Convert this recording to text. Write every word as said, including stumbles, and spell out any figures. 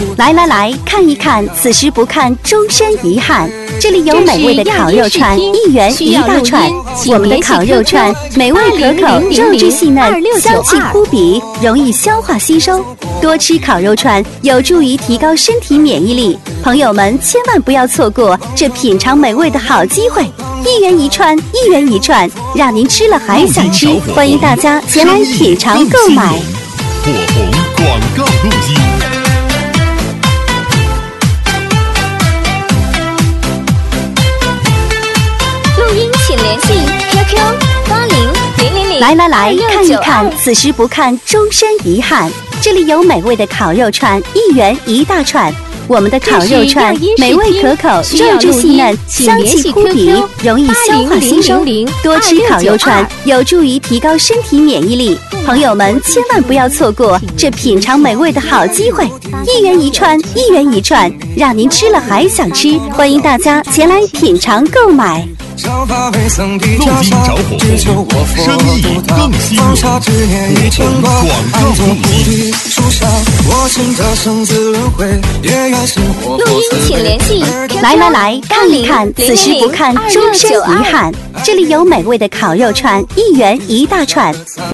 来来来，看一看，此时不看，终身遗憾。这里有美味的烤肉串，一元一大串。我们的烤肉串美味可口，肉质细嫩，香气扑鼻，容易消化吸收。多吃烤肉串有助于提高身体免疫力，朋友们千万不要错过这品尝美味的好机会。一元一串，一元一串，让您吃了还想吃。欢迎大家前来品尝购买。 火红广告录音。 录音请联系 Q Q 八零零零零。 来来来，看一看，此时不看，终身遗憾。这里有美味的烤肉串，一元一大串。我们的烤肉串美味可口，肉质细嫩，香气扑鼻，容易消化吸收。多吃烤肉串有助于提高身体免疫力，朋友们千万不要错过这品尝美味的好机会。一元一串，一元一串，让您吃了还想吃。欢迎大家前来品尝购买。 录音找火红，生意更吸引。火红广告录音。 录音请联系。 来来来，看一看，此时不看，终身遗憾。这里有美味的烤肉串，一元一大串。